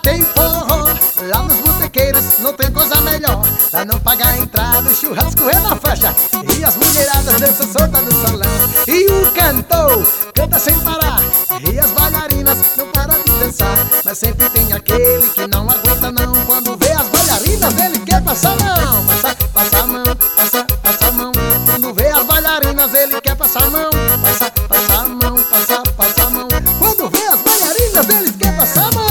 tem forró. Lá nos botequeiros não tem coisa melhor. Pra não pagar a entrada, o churrasco é na faixa. E as mulheradas dançam solta no salão. E o cantor canta sem parar. E as bailarinas não param de dançar. Mas sempre tem aquele que não aguenta não. Quando vê as bailarinas ele quer passar a mão. Passa a mão, passa a mão. Quando vê as bailarinas ele quer passar a mão. Passa a mão, passa a mão. Quando vê as bailarinas ele quer passar a mão.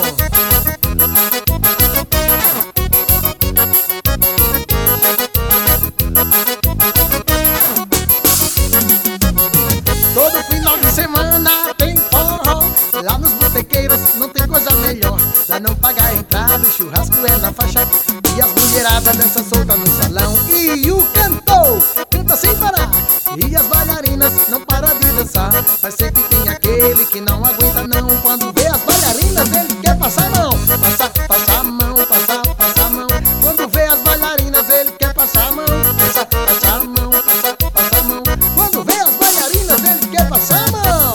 Todo final de semana tem forró. Lá nos botequeiros não tem coisa melhor. Lá não paga a entrada, o churrasco é na faixa. E as mulheradas dançam solta no salão. E o cantor canta sem parar. E as bailarinas não param de dançar. Mas sempre tem aquele que não aguenta não. Quando vê as bailarinas ele quer passar a mão. Passa a mão, passa a mão. Quando vê as bailarinas ele quer passar a mão. Passa a mão, passa a mão. Quando vê as bailarinas ele quer passar a mão.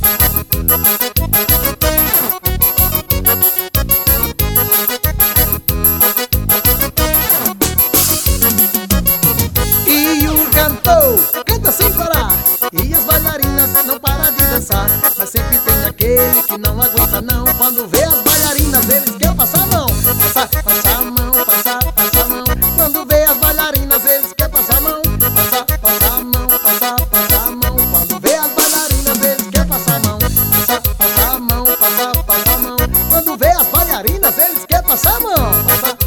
E o cantor canta sem parar. E as bailarinas não param de dançar. Mas sempre tem aquele que não aguenta não. Quando vê as bailarinas eles querem passar a mão. Passa a mão, passa a mão. Quando vê as bailarinas eles querem passar a mão. Passa a mão, passa a mão. Quando vê as bailarinas eles querem passar a mão. Passa a mão, passa a mão. Quando vê as bailarinas eles querem passar a mão.